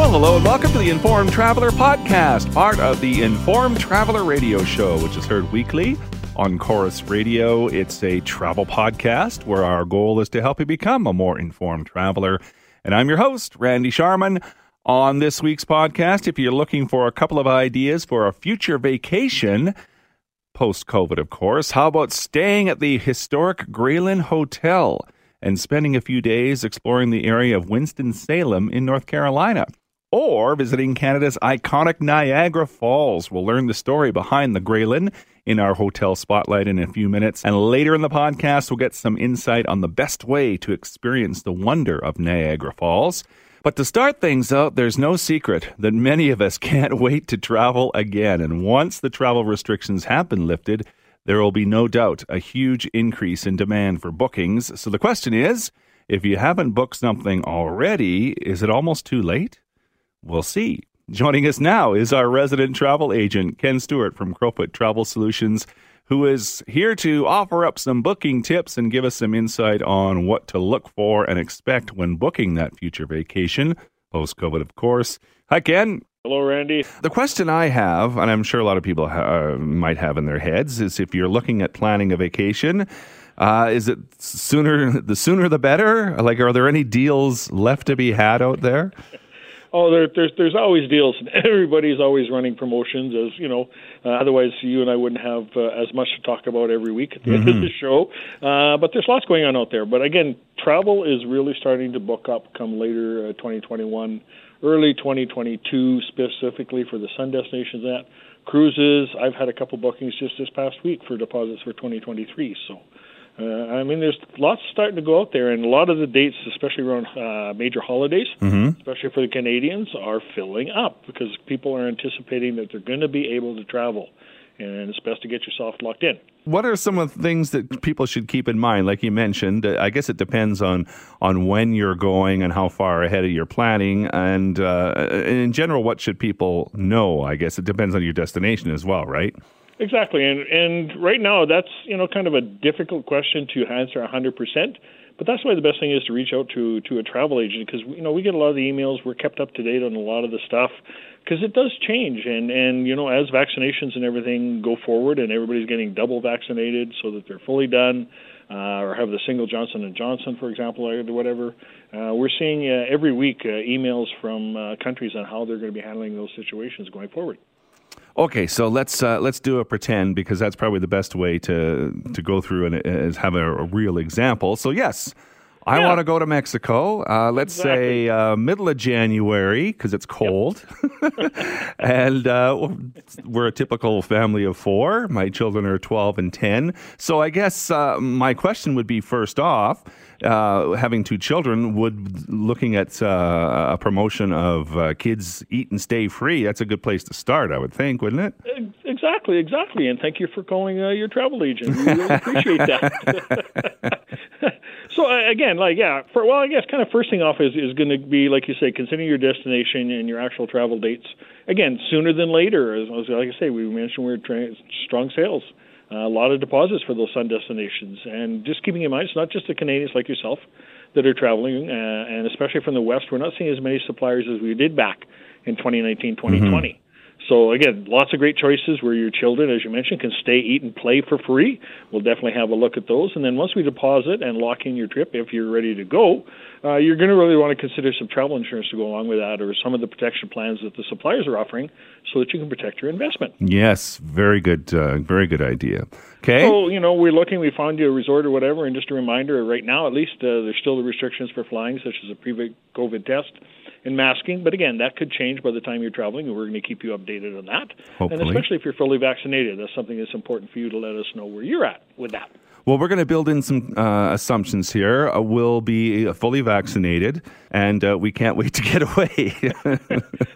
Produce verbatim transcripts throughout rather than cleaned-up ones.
Well, hello and welcome to the Informed Traveler Podcast, part of the Informed Traveler Radio Show, which is heard weekly on Chorus Radio. It's a travel podcast where our goal is to help you become a more informed traveler. And I'm your host, Randy Sharman. On this week's podcast, if you're looking for a couple of ideas for a future vacation, post-COVID, of course, how about staying at the historic Grayland Hotel and spending a few days exploring the area of Winston-Salem in North Carolina? Or visiting Canada's iconic Niagara Falls. We'll learn the story behind the Grayland in our hotel spotlight in a few minutes. And later in the podcast, we'll get some insight on the best way to experience the wonder of Niagara Falls. But to start things out, there's no secret that many of us can't wait to travel again. And once the travel restrictions have been lifted, there will be no doubt a huge increase in demand for bookings. So the question is, if you haven't booked something already, is it almost too late? We'll see. Joining us now is our resident travel agent, Ken Stewart from Crowfoot Travel Solutions, who is here to offer up some booking tips and give us some insight on what to look for and expect when booking that future vacation, post-COVID, of course. Hi, Ken. Hello, Randy. The question I have, and I'm sure a lot of people ha- uh, might have in their heads, is if you're looking at planning a vacation, uh, is it sooner the sooner the better? Like, are there any deals left to be had out there? Oh, there, there's there's always deals, and everybody's always running promotions. As you know, uh, otherwise you and I wouldn't have uh, as much to talk about every week at the mm-hmm. end of the show. Uh, but there's lots going on out there. But again, travel is really starting to book up come later uh, twenty twenty-one, early twenty twenty-two, specifically for the sun destinations. That cruises, I've had a couple bookings just this past week for deposits for twenty twenty-three. So. Uh, I mean, there's lots starting to go out there, and a lot of the dates, especially around uh, major holidays, mm-hmm. especially for the Canadians, are filling up because people are anticipating that they're going to be able to travel, and it's best to get yourself locked in. What are some of the things that people should keep in mind? Like you mentioned, I guess it depends on, on when you're going and how far ahead of your planning, and uh, in general, what should people know? I guess it depends on your destination as well, right? Exactly, and and right now that's you know kind of a difficult question to answer one hundred percent. But that's why the best thing is to reach out to to a travel agent because you know we get a lot of the emails. We're kept up to date on a lot of the stuff because it does change, and and you know as vaccinations and everything go forward, and everybody's getting double vaccinated so that they're fully done, uh, or have the single Johnson and Johnson, for example, or whatever. Uh, we're seeing uh, every week uh, emails from uh, countries on how they're going to be handling those situations going forward. Okay, so let's uh, let's do a pretend because that's probably the best way to to go through and is have a, a real example. So yes, I yeah. want to go to Mexico. Uh, let's exactly. say uh, middle of January because it's cold, yep. and uh, we're a typical family of four. My children are twelve and ten. So I guess uh, my question would be first off. Uh, having two children, would looking at uh, a promotion of uh, kids eat and stay free, that's a good place to start, I would think, wouldn't it? Exactly, exactly. And thank you for calling uh, your travel agent. We really appreciate that. So, uh, again, like, yeah, for, well, I guess kind of first thing off is, is going to be, like you say, considering your destination and your actual travel dates. Again, sooner than later. As, like I say, we mentioned we're tra- strong sales. Uh, a lot of deposits for those sun destinations. And just keeping in mind, it's not just the Canadians like yourself that are traveling, uh, and especially from the West, we're not seeing as many suppliers as we did back in twenty nineteen, twenty twenty. Mm-hmm. So, again, lots of great choices where your children, as you mentioned, can stay, eat, and play for free. We'll definitely have a look at those. And then once we deposit and lock in your trip, if you're ready to go, uh, you're going to really want to consider some travel insurance to go along with that or some of the protection plans that the suppliers are offering so that you can protect your investment. Yes, very good, uh, very good idea. Okay. So, you know, we're looking, we found you a resort or whatever, and just a reminder, right now at least, uh, there's still the restrictions for flying, such as a pre-COVID test and masking. But again, that could change by the time you're traveling, and we're going to keep you updated on that. Hopefully. And especially if you're fully vaccinated, that's something that's important for you to let us know where you're at with that. Well, we're going to build in some uh, assumptions here. Uh, we'll be fully vaccinated, and uh, we can't wait to get away.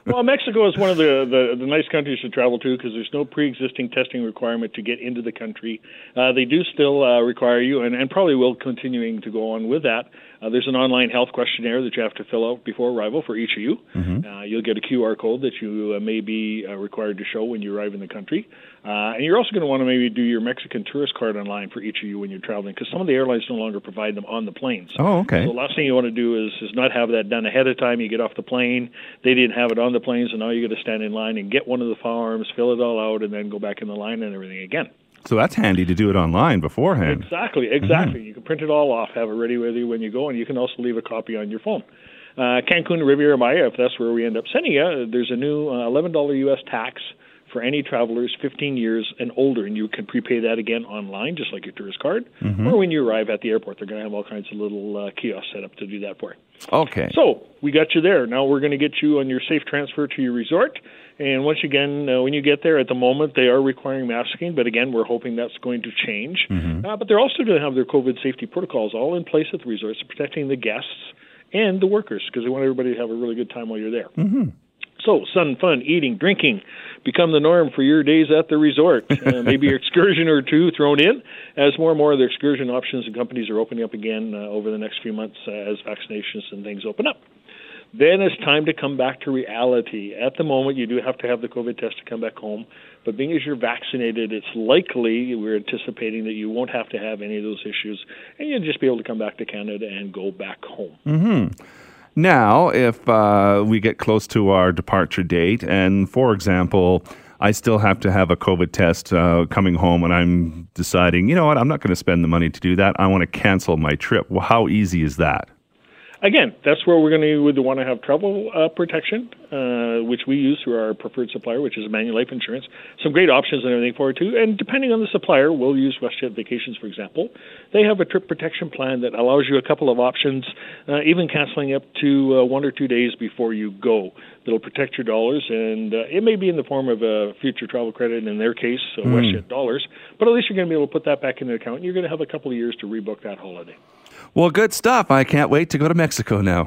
Well, Mexico is one of the, the, the nice countries to travel to because there's no pre-existing testing requirement to get into the country. Uh, they do still uh, require you, and, and probably will continuing to go on with that. Uh, there's an online health questionnaire that you have to fill out before arrival for each of you. Mm-hmm. Uh, you'll get a Q R code that you uh, may be uh, required to show when you arrive in the country. Uh, and you're also going to want to maybe do your Mexican tourist card online for each of you when you're traveling, because some of the airlines no longer provide them on the planes. Oh, okay. So the last thing you want to do is, is not have that done ahead of time. You get off the plane, they didn't have it on the plane, so now you got to stand in line and get one of the forms, fill it all out, and then go back in the line and everything again. So that's handy to do it online beforehand. Exactly, exactly. Mm-hmm. You can print it all off, have it ready with you when you go, and you can also leave a copy on your phone. Uh, Cancun, Riviera Maya, if that's where we end up sending you, there's a new uh, eleven dollars U S tax for any travelers fifteen years and older, and you can prepay that again online, just like your tourist card. Mm-hmm. Or when you arrive at the airport, they're going to have all kinds of little uh, kiosks set up to do that for you. Okay. So we got you there. Now we're going to get you on your safe transfer to your resort. And once again, uh, when you get there, at the moment, they are requiring masking, but again, we're hoping that's going to change. Mm-hmm. Uh, but they're also going to have their COVID safety protocols all in place at the resorts, protecting the guests and the workers, because they want everybody to have a really good time while you're there. Mm-hmm. So, sun, fun, eating, drinking become the norm for your days at the resort. Uh, maybe an excursion or two thrown in, as more and more of the excursion options and companies are opening up again uh, over the next few months uh, as vaccinations and things open up. Then it's time to come back to reality. At the moment, you do have to have the COVID test to come back home, but being as you're vaccinated, it's likely, we're anticipating that you won't have to have any of those issues, and you'll just be able to come back to Canada and go back home. Mm-hmm. Now, if uh, we get close to our departure date, and for example, I still have to have a COVID test uh, coming home, and I'm deciding, you know what, I'm not going to spend the money to do that. I want to cancel my trip. Well, how easy is that? Again, that's where we're going to would want to have travel uh, protection, uh, which we use through our preferred supplier, which is Manulife Insurance. Some great options and everything for it, too. And depending on the supplier, we'll use WestJet Vacations, for example. They have a trip protection plan that allows you a couple of options, uh, even canceling up to uh, one or two days before you go. That'll protect your dollars, and uh, it may be in the form of a future travel credit, in their case, uh, mm. WestJet dollars, but at least you're going to be able to put that back in the account, and you're going to have a couple of years to rebook that holiday. Well, good stuff. I can't wait to go to Mexico now.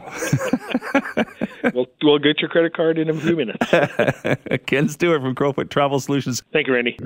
we'll, we'll get your credit card in a few minutes. Ken Stewart from Crowfoot Travel Solutions. Thank you, Randy.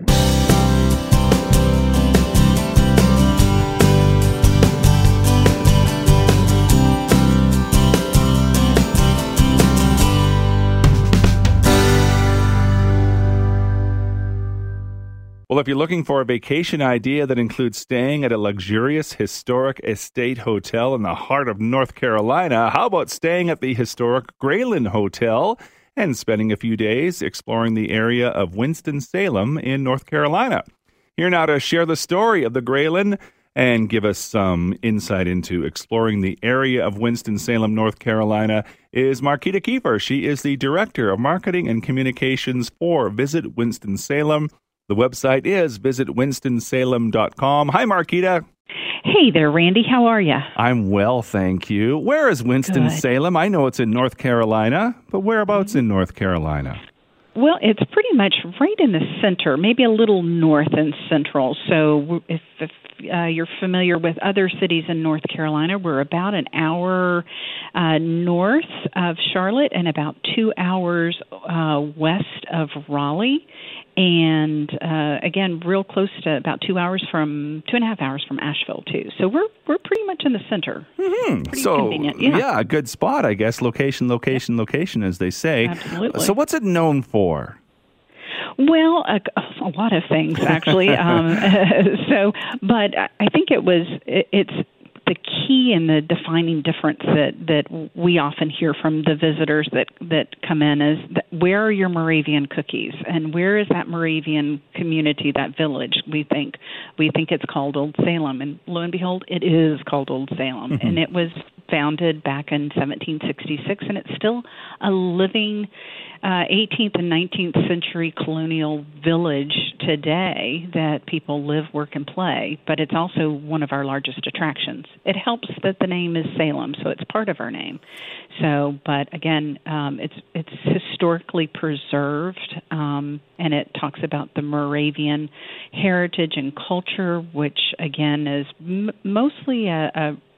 Well, if you're looking for a vacation idea that includes staying at a luxurious historic estate hotel in the heart of North Carolina, how about staying at the historic Grayland Hotel and spending a few days exploring the area of Winston-Salem in North Carolina? Here now to share the story of the Grayland and give us some insight into exploring the area of Winston-Salem, North Carolina, is Marquita Kiefer. She is the Director of Marketing and Communications for Visit Winston-Salem. The website is visit winston salem dot com. Hi, Marquita. Hey there, Randy. How are you? I'm well, thank you. Where is Winston-Salem? I know it's in North Carolina, but whereabouts in North Carolina? Well, it's pretty much right in the center, maybe a little north and central. So if, if uh, you're familiar with other cities in North Carolina, we're about an hour uh, north of Charlotte and about two hours uh, west of Raleigh. And uh, again, real close to about two hours from two and a half hours from Asheville too. So we're we're pretty much in the center. Mm-hmm. Pretty so convenient. Yeah. yeah, a good spot, I guess. Location, location, yep. location, as they say. Absolutely. So what's it known for? Well, a, a lot of things actually. um, so, but I think it was it, it's. the key and the defining difference that, that we often hear from the visitors that, that come in is that where are your Moravian cookies, and where is that Moravian community, that village? We think we think it's called Old Salem, and lo and behold, it is called Old Salem, mm-hmm. and it was founded back in seventeen sixty-six, and it's still a living uh, eighteenth and nineteenth century colonial village today that people live, work, and play, but it's also one of our largest attractions. It helps that the name is Salem, so it's part of our name. So, but again, um, it's it's historically preserved, um, and it talks about the Moravian heritage and culture, which again is m- mostly a, a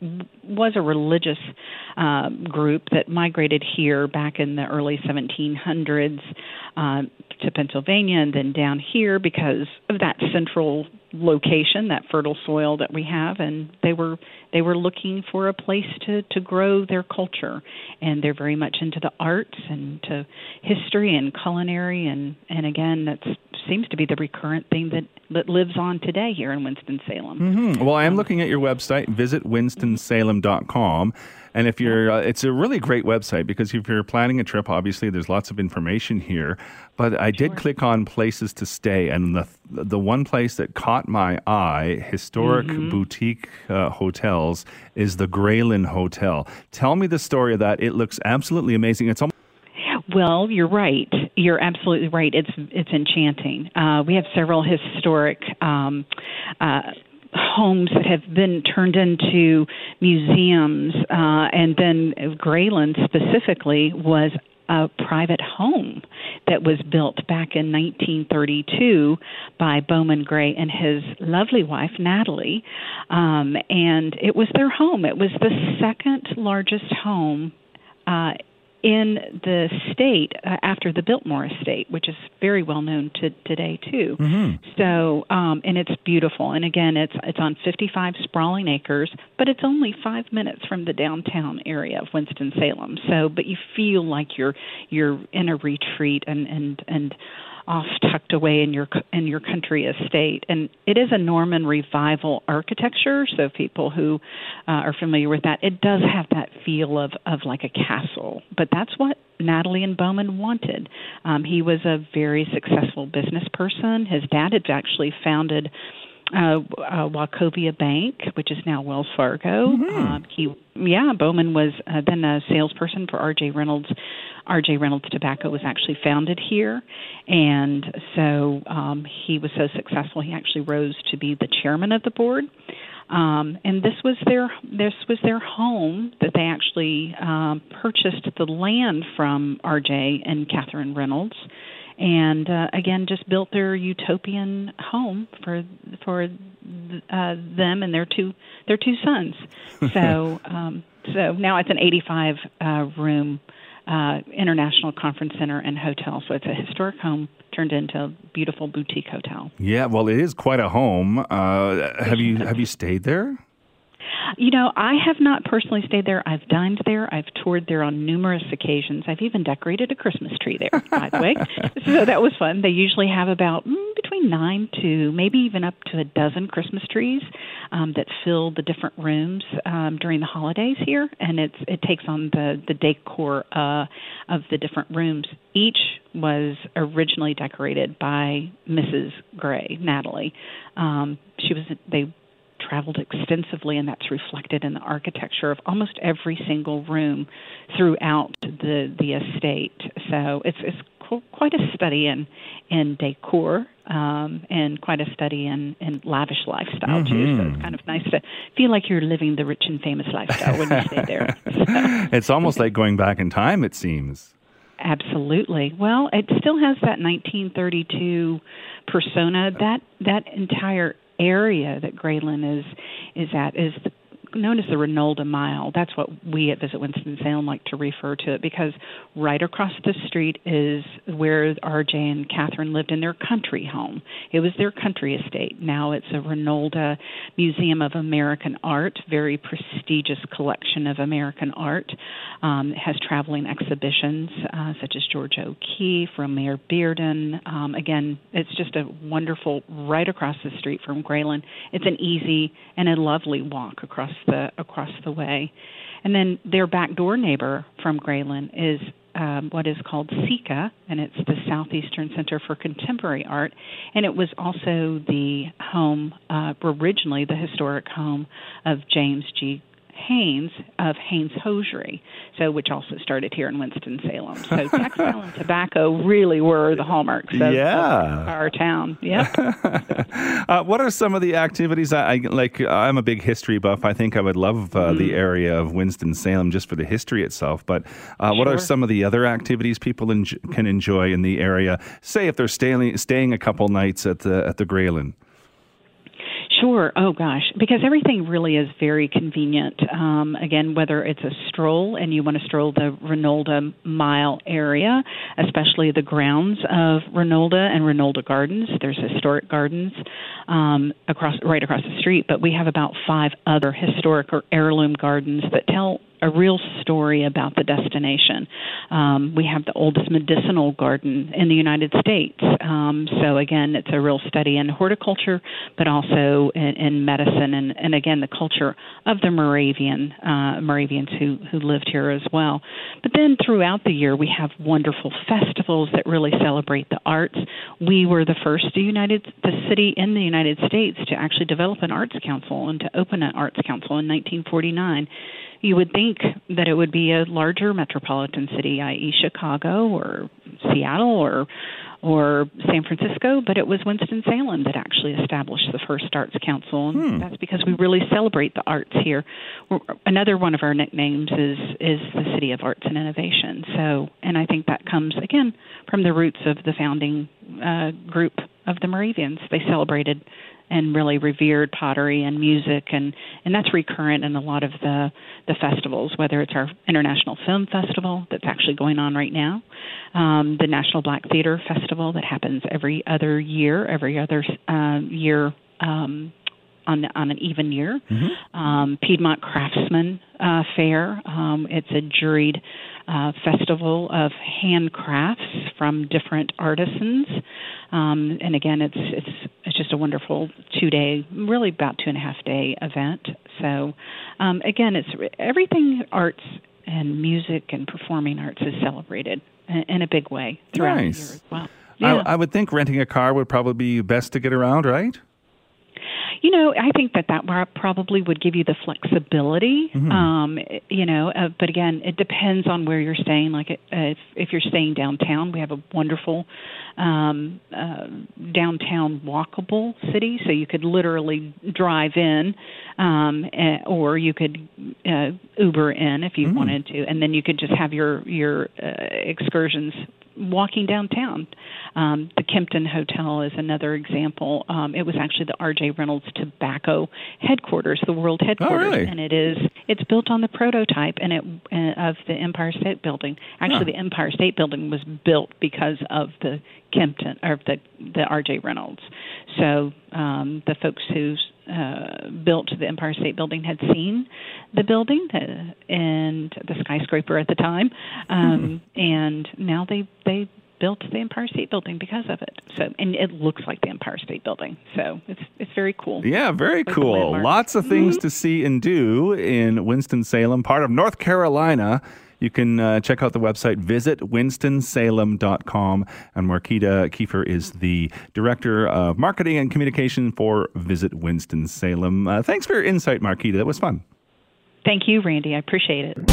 was a religious uh, group that migrated here back in the early seventeen hundreds uh, to Pennsylvania and then down here because of that central location, that fertile soil that we have, and they were they were looking for a place to, to grow their culture, and they're very much into the arts and to history and culinary, and, and again, that seems to be the recurrent thing that, that lives on today here in Winston-Salem. Mm-hmm. Well, I am um, looking at your website, visit winston salem dot com. And if you're, uh, it's a really great website because if you're planning a trip, obviously there's lots of information here. But I did sure. click on places to stay, and the the one place that caught my eye, historic mm-hmm. boutique uh, hotels, is the Graylin Hotel. Tell me the story of that. It looks absolutely amazing. It's almost Well, you're right. You're absolutely right. It's it's enchanting. Uh, we have several historic Um, uh, homes that have been turned into museums, uh, and then Graylin specifically was a private home that was built back in nineteen thirty-two by Bowman Gray and his lovely wife, Natalie, um, and it was their home. It was the second largest home uh in the state uh, after the Biltmore Estate, which is very well known to today too. Mm-hmm. So, um, and it's beautiful. And again, it's it's on fifty-five sprawling acres, but it's only five minutes from the downtown area of Winston-Salem. So, but you feel like you're you're in a retreat and and and off tucked away in your in your country estate. And it is a Norman Revival architecture, so people who uh, are familiar with that, it does have that feel of, of like a castle. But that's what Natalie and Bowman wanted. Um, he was a very successful business person. His dad had actually founded Uh, uh, Wachovia Bank, which is now Wells Fargo. Mm-hmm. Um, he, yeah, Bowman was uh, then a salesperson for R J Reynolds. R J Reynolds Tobacco was actually founded here, and so um, he was so successful he actually rose to be the chairman of the board. Um, and this was their this was their home that they actually um, purchased the land from R J and Catherine Reynolds. And uh, again, just built their utopian home for for uh, them and their two their two sons. So um, so now it's an eighty-five uh, room uh, international conference center and hotel. So it's a historic home turned into a beautiful boutique hotel. Yeah, well, it is quite a home. Uh, have you have you stayed there? You know, I have not personally stayed there. I've dined there. I've toured there on numerous occasions. I've even decorated a Christmas tree there, by the way. So that was fun. They usually have about mm, between nine to maybe even up to a dozen Christmas trees um, that fill the different rooms um, during the holidays here. And it's it takes on the, the decor uh, of the different rooms. Each was originally decorated by Missus Gray, Natalie. Um, she was they traveled extensively, and that's reflected in the architecture of almost every single room throughout the the estate. So it's it's quite a study in in decor um, and quite a study in, in lavish lifestyle mm-hmm. too. So it's kind of nice to feel like you're living the rich and famous lifestyle when you stay there. So. It's almost like going back in time, it seems. Absolutely. Well, it still has that nineteen thirty-two persona. That that entire area that Graylin is is at is the, known as the Renolda Mile. That's what we at Visit Winston-Salem like to refer to it, because right across the street is where R J and Catherine lived in their country home. It was their country estate. Now it's a Renolda Museum of American Art, very prestigious collection of American art. Um, it has traveling exhibitions uh, such as George O'Keeffe, Romare Bearden. Um, again, it's just a wonderful, right across the street from Graylin. It's an easy and a lovely walk across the across the way. And then their back door neighbor from Graylin is um, what is called SECA, and it's the Southeastern Center for Contemporary Art. And it was also the home, uh, originally the historic home of James G. Haynes of Haynes Hosiery, so which also started here in Winston-Salem. So textile and tobacco really were the hallmarks of, yeah. of our town. Yep. uh, what are some of the activities? I, I like. I'm a big history buff. I think I would love uh, mm. the area of Winston-Salem just for the history itself. But uh, sure. what are some of the other activities people en- can enjoy in the area? Say if they're staying staying a couple nights at the at the Graylin. Sure. Oh, gosh. Because everything really is very convenient. Um, again, whether it's a stroll and you want to stroll the Renolda Mile area, especially the grounds of Renolda and Renolda Gardens. There's historic gardens um, across right across the street, but we have about five other historic or heirloom gardens that tell a real story about the destination. Um, we have the oldest medicinal garden in the United States. Um, so, again, it's a real study in horticulture, but also in, in medicine and, and, again, the culture of the Moravian, uh, Moravians who, who lived here as well. But then throughout the year, we have wonderful festivals that really celebrate the arts. We were the first United, the city in the United States to actually develop an arts council and to open an arts council in nineteen forty-nine. You would think that it would be a larger metropolitan city, that is. Chicago or Seattle or or San Francisco, but it was Winston-Salem that actually established the first Arts Council, and hmm. that's because we really celebrate the arts here. We're, another one of our nicknames is is the City of Arts and Innovation. So, and I think that comes, again, from the roots of the founding uh, group of the Moravians. They celebrated and really revered pottery and music, and, and that's recurrent in a lot of the, the festivals, whether it's our International Film Festival that's actually going on right now, um, the National Black Theater Festival that happens every other year, every other uh, year um, on on an even year, mm-hmm. um, Piedmont Craftsman uh, Fair. Um, it's a juried uh, festival of handcrafts from different artisans. Um, and again, it's it's it's just a wonderful two-day, really about two and a half day event. So, um, again, it's everything arts and music and performing arts is celebrated in, in a big way throughout nice. the year as well. Yeah. I, I would think renting a car would probably be best to get around, right? You know, I think that that probably would give you the flexibility, mm-hmm. um, you know, uh, but again, it depends on where you're staying. Like uh, if, if you're staying downtown, we have a wonderful um, uh, downtown walkable city, so you could literally drive in um, uh, or you could uh, Uber in if you mm-hmm. wanted to, and then you could just have your, your uh, excursions walking downtown. Um, the Kempton Hotel is another example. Um, it was actually the R J Reynolds Tobacco headquarters, the world headquarters, oh, really? and it is it's built on the prototype and it uh, of the Empire State Building. Actually, huh. the Empire State Building was built because of the Kempton or the the R J Reynolds. So um, the folks who uh, built the Empire State Building had seen the building uh, and the skyscraper at the time, um, hmm. and now they they built the Empire State Building because of it. So, and it looks like the Empire State Building. So it's it's very cool. Yeah, very like cool. Lots of things mm-hmm. to see and do in Winston-Salem, part of North Carolina. You can uh, check out the website, visit winston salem dot com. And Marquita Kiefer is the Director of Marketing and Communication for Visit Winston-Salem. Uh, thanks for your insight, Marquita. That was fun. Thank you, Randy. I appreciate it.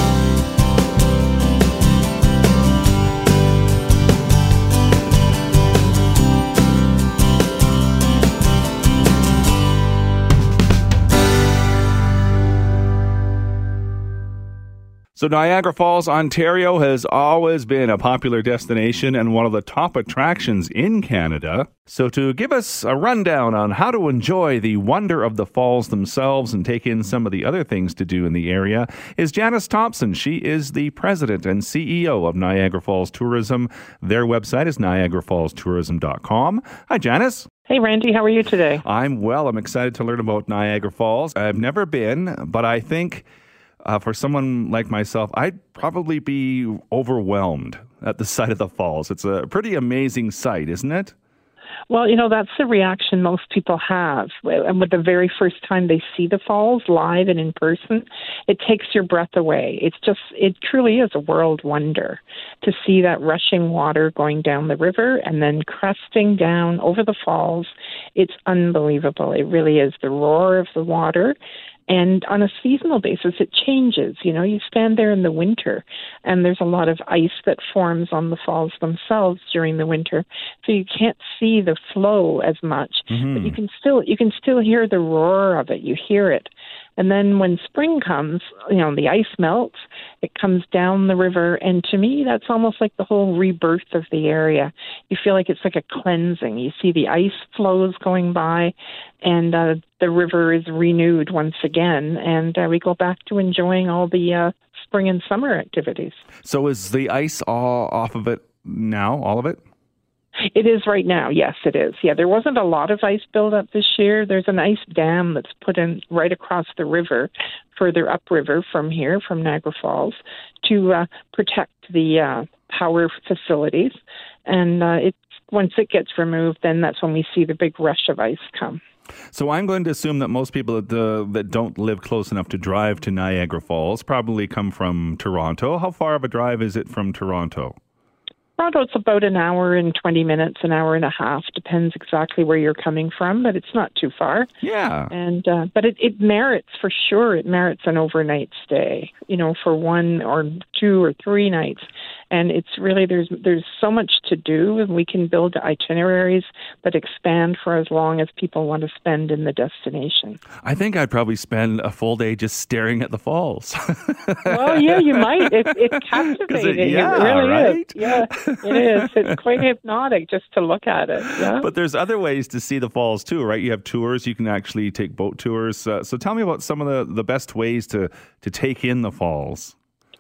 So Niagara Falls, Ontario has always been a popular destination and one of the top attractions in Canada. So to give us a rundown on how to enjoy the wonder of the falls themselves and take in some of the other things to do in the area is Janice Thompson. She is the president and C E O of Niagara Falls Tourism. Their website is niagara falls tourism dot com. Hi, Janice. Hey, Randy. How are you today? I'm well. I'm excited to learn about Niagara Falls. I've never been, but I think Uh, for someone like myself, I'd probably be overwhelmed at the sight of the falls. It's a pretty amazing sight, isn't it? Well, you know, that's the reaction most people have. And with the very first time they see the falls live and in person, it takes your breath away. It's just, it truly is a world wonder to see that rushing water going down the river and then cresting down over the falls. It's unbelievable. It really is the roar of the water. And on a seasonal basis, it changes. You know, you stand there in the winter, and there's a lot of ice that forms on the falls themselves during the winter, so you can't see the flow as much. Mm-hmm. But you can still you can still hear the roar of it. You hear it, And then when spring comes, you know, the ice melts, it comes down the river. And to me, that's almost like the whole rebirth of the area. You feel like it's like a cleansing. You see the ice flows going by, and uh, the river is renewed once again. And uh, we go back to enjoying all the uh, spring and summer activities. So is the ice all off of it now, all of it? It is right now. Yes, it is. Yeah, there wasn't a lot of ice buildup this year. There's an ice dam that's put in right across the river, further upriver from here, from Niagara Falls, to uh, protect the uh, power facilities. And uh, it, once it gets removed, then that's when we see the big rush of ice come. So I'm going to assume that most people that, uh, that don't live close enough to drive to Niagara Falls probably come from Toronto. How far of a drive is it from Toronto? Toronto, it's about an hour and twenty minutes, an hour and a half, depends exactly where you're coming from, but it's not too far. Yeah. And uh, but it, it merits, for sure, it merits an overnight stay, you know, for one or two or three nights. And it's really, there's there's so much to do, and we can build itineraries that expand for as long as people want to spend in the destination. I think I'd probably spend a full day just staring at the falls. Well, yeah, you might. It, it's captivating. It, yeah, it really right? is. Yeah, it is. It's quite hypnotic just to look at it. Yeah. But there's other ways to see the falls too, right? You have tours. You can actually take boat tours. Uh, so tell me about some of the, the best ways to, to take in the falls.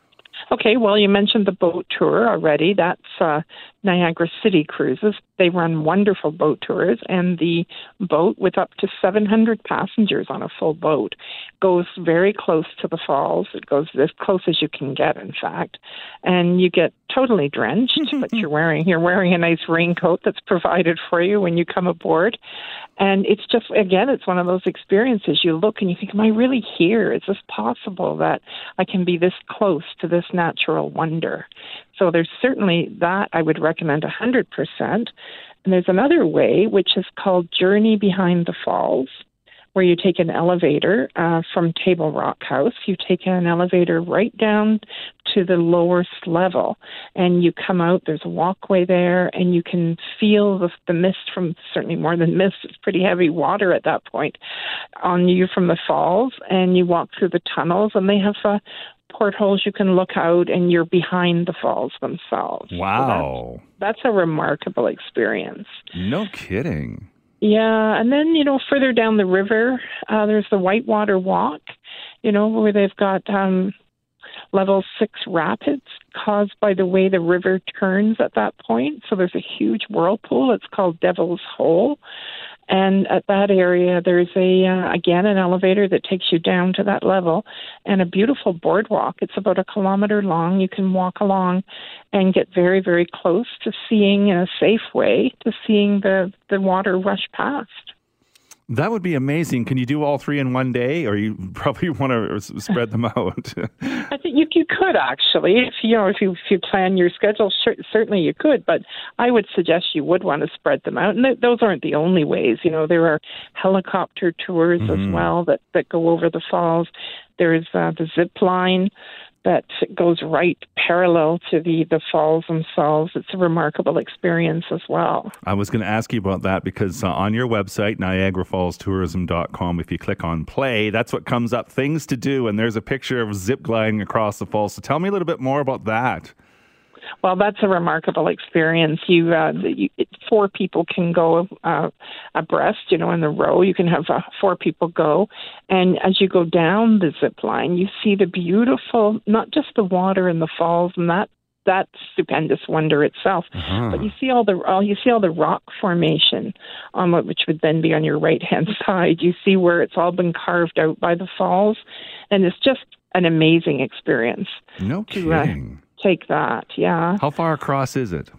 Okay, well, you mentioned the boat tour already. That's uh, Niagara City Cruises. They run wonderful boat tours, and the boat with up to seven hundred passengers on a full boat goes very close to the falls. It goes as close as you can get, in fact, and you get totally drenched, but you're wearing you're wearing a nice raincoat that's provided for you when you come aboard. And it's just, again, it's one of those experiences. You look and you think, am I really here? Is this possible that I can be this close to this natural wonder? So there's certainly that I would recommend one hundred percent. And there's another way, which is called Journey Behind the Falls, where you take an elevator uh, from Table Rock House. You take an elevator right down to the lowest level, and you come out. There's a walkway there, and you can feel the, the mist from, certainly more than mist, it's pretty heavy water at that point, on you from the falls, and you walk through the tunnels, and they have uh, portholes you can look out, and you're behind the falls themselves. Wow. So that's, that's a remarkable experience. No kidding. Yeah, and then, you know, further down the river, uh, there's the Whitewater Walk, you know, where they've got um, level six rapids caused by the way the river turns at that point. So there's a huge whirlpool. It's called Devil's Hole. And at that area, there's a uh, again an elevator that takes you down to that level, and a beautiful boardwalk. It's about a kilometer long. You can walk along and get very, very close to seeing, in a safe way, to seeing the, the water rush past. That would be amazing. Can you do all three in one day, or you probably want to spread them out? I think you, you could actually, if you know, if you if you plan your schedule, certainly you could. But I would suggest you would want to spread them out. And th- those aren't the only ways. You know, there are helicopter tours mm-hmm. as well that, that go over the falls. There's uh, the zip line that goes right parallel to the, the falls themselves. It's a remarkable experience as well. I was going to ask you about that because uh, on your website, niagara falls tourism dot com, if you click on play, that's what comes up, things to do, and there's a picture of zip gliding across the falls. So tell me a little bit more about that. Well, that's a remarkable experience. You, uh, you four people can go uh, abreast, you know, in the row. You can have uh, four people go. And as you go down the zip line, you see the beautiful, not just the water in the falls and that that stupendous wonder itself, uh-huh. but you see all the all you see all the rock formation on what which would then be on your right hand side. You see where it's all been carved out by the falls, and it's just an amazing experience. No to, kidding. Uh, take that, yeah. How far across is it?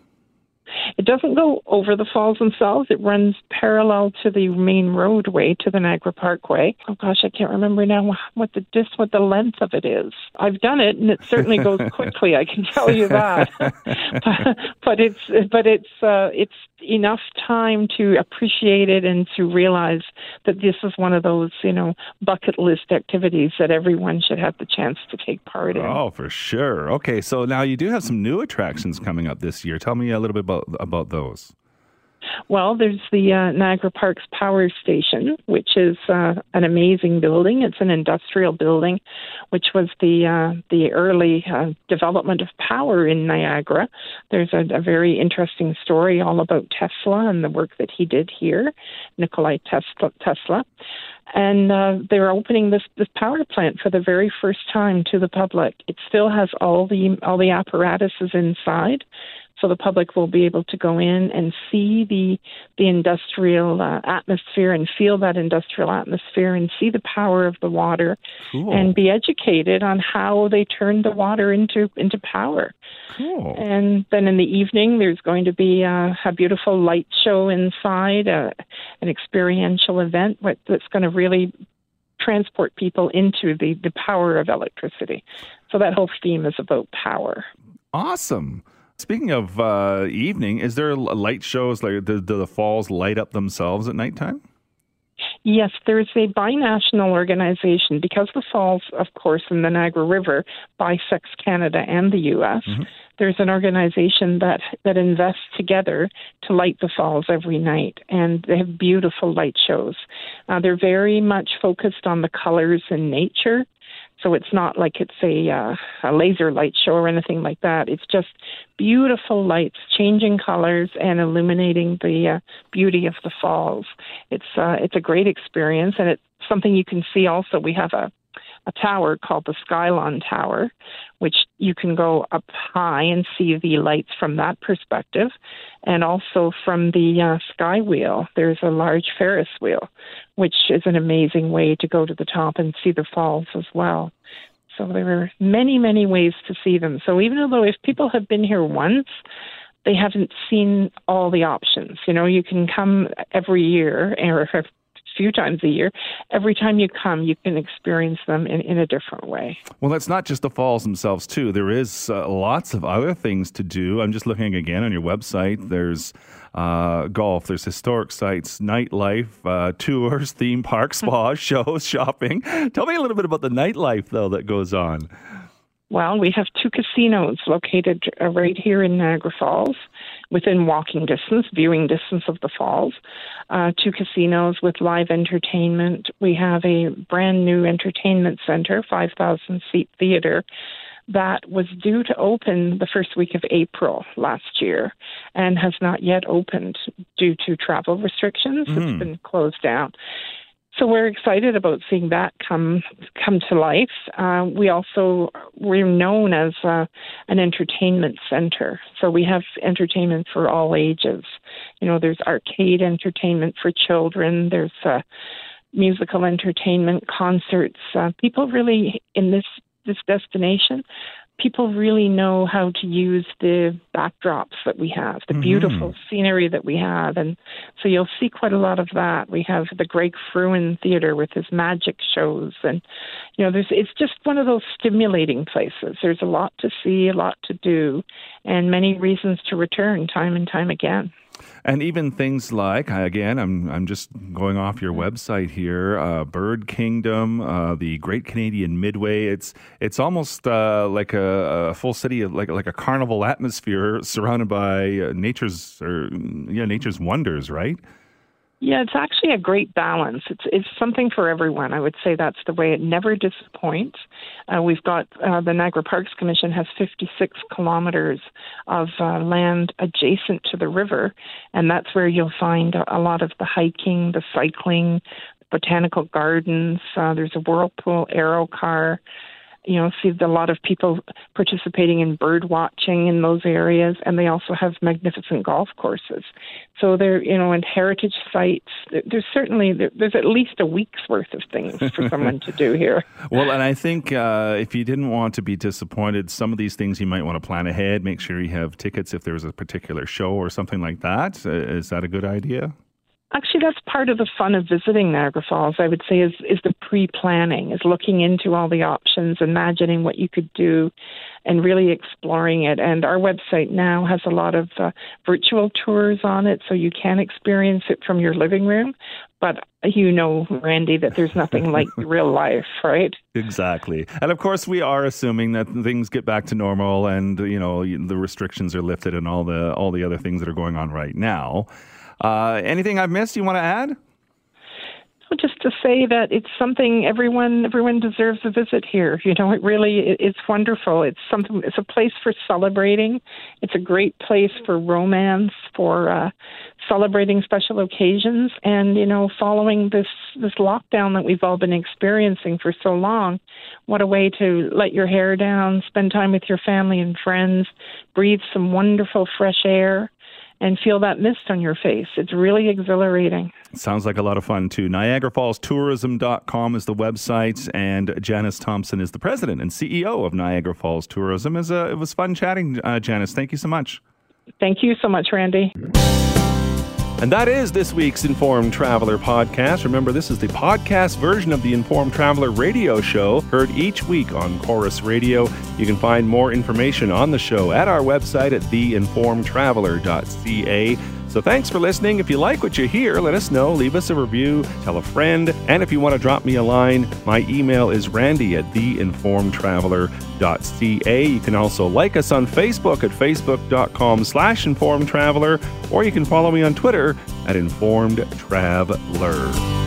It doesn't go over the falls themselves. It runs parallel to the main roadway to the Niagara Parkway. Oh gosh, I can't remember now what the dis what the length of it is. I've done it, and it certainly goes quickly. I can tell you that. but, but it's but it's uh, it's enough time to appreciate it and to realize that this is one of those, you know, bucket list activities that everyone should have the chance to take part in. Oh, for sure. Okay, so now you do have some new attractions coming up this year. Tell me a little bit about about those. Well, there's the uh, Niagara Parks Power Station, which is uh, an amazing building. It's an industrial building, which was the uh, the early uh, development of power in Niagara. There's a, a very interesting story all about Tesla and the work that he did here, Nikolai Tesla. Tesla. And uh, they're opening this, this power plant for the very first time to the public. It still has all the all the apparatuses inside, so the public will be able to go in and see the the industrial uh, atmosphere and feel that industrial atmosphere and see the power of the water. Cool. And be educated on how they turn the water into into power. Cool. And then in the evening, there's going to be a, a beautiful light show inside, a, an experiential event that's going to really transport people into the, the power of electricity. So that whole theme is about power. Awesome. Speaking of uh, evening, is there light shows? Like, do, do the falls light up themselves at nighttime? Yes, there's a binational organization because the falls, of course, in the Niagara River bisects Canada and the U S. Mm-hmm. There's an organization that, that invests together to light the falls every night, and they have beautiful light shows. Uh, they're very much focused on the colors in nature. So it's not like it's a, uh, a laser light show or anything like that. It's just beautiful lights, changing colors and illuminating the uh, beauty of the falls. It's uh, it's a great experience, and it's something you can see also. We have a, a tower called the Skylon Tower, which you can go up high and see the lights from that perspective. And also from the uh, Sky Wheel, there's a large Ferris wheel, which is an amazing way to go to the top and see the falls as well. So there are many, many ways to see them. So even though if people have been here once, they haven't seen all the options. You know, you can come every year or a few times a year. Every time you come, you can experience them in, in a different way. Well, that's not just the falls themselves, too. There is uh, lots of other things to do. I'm just looking again on your website. There's uh, golf, there's historic sites, nightlife, uh, tours, theme parks, spas, shows, shopping. Tell me a little bit about the nightlife, though, that goes on. Well, we have two casinos located uh, right here in Niagara Falls, within walking distance, viewing distance of the falls. Uh, two casinos with live entertainment. We have a brand new entertainment center, five thousand seat theater, that was due to open the first week of April last year and has not yet opened due to travel restrictions. Mm. It's been closed down. So we're excited about seeing that come come to life. Uh, we also, we're known as uh, an entertainment center. So we have entertainment for all ages. You know, there's arcade entertainment for children. There's uh, musical entertainment, concerts. Uh, people really, in this, this destination, people really know how to use the backdrops that we have, the mm-hmm. beautiful scenery that we have. And so you'll see quite a lot of that. We have the Greg Fruin Theater with his magic shows. And, you know, there's it's just one of those stimulating places. There's a lot to see, a lot to do, and many reasons to return time and time again. And even things like, again, I'm I'm just going off your website here, uh, Bird Kingdom, uh, the Great Canadian Midway. It's it's almost uh, like a, a full city, like like a carnival atmosphere surrounded by uh, nature's or yeah nature's wonders, right? Yeah, it's actually a great balance. It's it's something for everyone. I would say that's the way. It never disappoints. Uh, we've got uh, the Niagara Parks Commission has fifty-six kilometers of uh, land adjacent to the river, and that's where you'll find a, a lot of the hiking, the cycling, botanical gardens. Uh, there's a whirlpool aero car. You know, see a lot of people participating in bird watching in those areas, and they also have magnificent golf courses. So they're, you know, and heritage sites. There's certainly, there's at least a week's worth of things for someone to do here. Well, and I think uh, if you didn't want to be disappointed, some of these things you might want to plan ahead, make sure you have tickets if there's a particular show or something like that. Uh, is that a good idea? Actually, that's part of the fun of visiting Niagara Falls, I would say, is, is the pre-planning, is looking into all the options, imagining what you could do, and really exploring it. And our website now has a lot of uh, virtual tours on it, so you can experience it from your living room. But you know, Randy, that there's nothing like real life, right? Exactly. And of course, we are assuming that things get back to normal and, you know, the restrictions are lifted and all the all the other things that are going on right now. Uh, anything I've missed you want to add? Just to say that it's something everyone everyone deserves a visit here. You know, it really it, it's wonderful. It's something. It's a place for celebrating. It's a great place for romance, for uh, celebrating special occasions, and you know, following this this lockdown that we've all been experiencing for so long. What a way to let your hair down, spend time with your family and friends, breathe some wonderful fresh air, and feel that mist on your face. It's really exhilarating. Sounds like a lot of fun, too. Niagara Falls Tourism dot com is the website, and Janice Thompson is the president and C E O of Niagara Falls Tourism. It was, uh, it was fun chatting, uh, Janice. Thank you so much. Thank you so much, Randy. And that is this week's Informed Traveler podcast. Remember, this is the podcast version of the Informed Traveler radio show, heard each week on Chorus Radio. You can find more information on the show at our website at the informed traveler dot c a. So thanks for listening. If you like what you hear, let us know. Leave us a review, tell a friend. And if you want to drop me a line, my email is randy at the informed traveler dot c a. You can also like us on Facebook at facebook dot com slash informed traveler, or you can follow me on Twitter at Informed Traveler.